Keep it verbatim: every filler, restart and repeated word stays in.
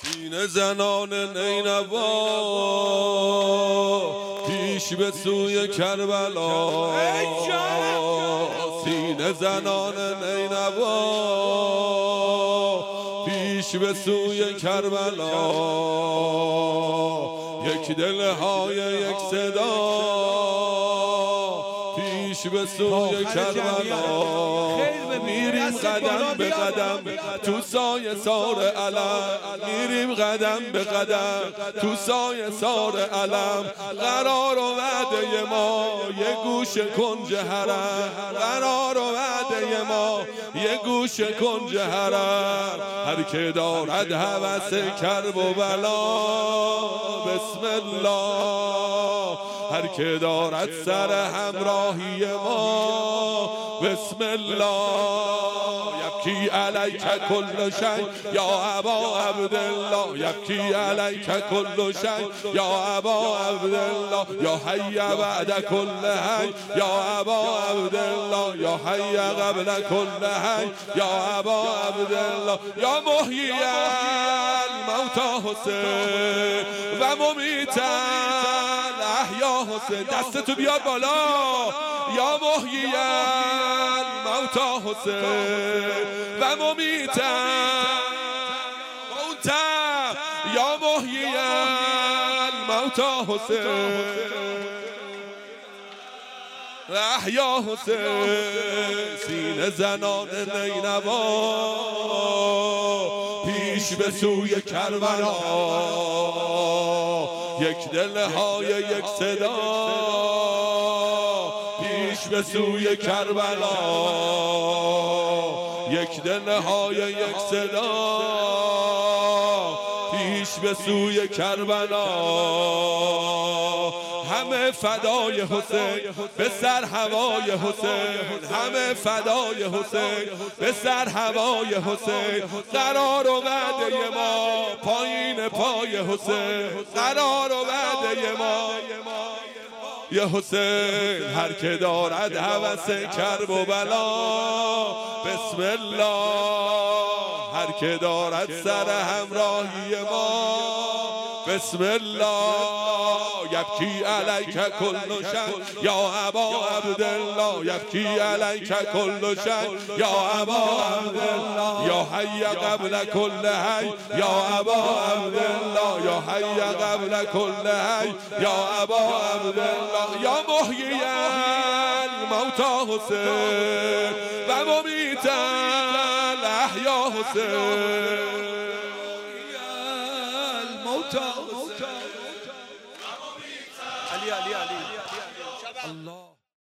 سینه زنان نینوا پیش به سوی کربلا، سینه زنان نینوا پیش به سوی کربلا، یک دلهای یک صدا پیش به سوی کربلا، میریم قدم به قدم تو سایه سار علم، میریم قدم به قدم تو سایه سار علم، قرار و وعده ما یه گوش کنج حرم، قرار و وعده ما یه گوش کنج حرم، هر که دارد هوس کرب و بلا بسم الله، هر که دارد سر همراهی ما بسم الله، یبکی علیک کل شی یا ابا عبدالله، یبکی علیک کل شی یا ابا عبدالله، یا حی بعد کل حی یا ابا عبدالله، یا حی قبل کل حی یا ابا عبدالله، یا محیی الموتی حسین و ممیت الاحیا حسین، دستتو بیار بالا، یا محیی الموتی حسین و ممیت یا محیی الموتی حسین احیا حسین، سینه زنان نینوا پیش به سوی کربلا، یک دلهای یک صدا پیش به سوی کربلا، یک دلهای یک صدا پیش به سوی کربلا، همه فدای حسین به سر هوای حسین، همه فدای حسین به سر هوای حسین، قرار و وعده ما پایین پای حسین، قرار و وعده ما یا حسین، هر که دارد هوس کرب و بلا بسم الله، هر که دارد سر همراهی ما بسم الله، یبکی علیک کل شی یا ابا عبدالله، یبکی علیک کل شی یا ابا عبدالله، یا حی قبل کل حی یا ابا عبدالله، یا حی قبل کل حی یا ابا عبدالله، یا محیی الموتی حسین و ممیت الاحیا حسین، علی علی علی الله.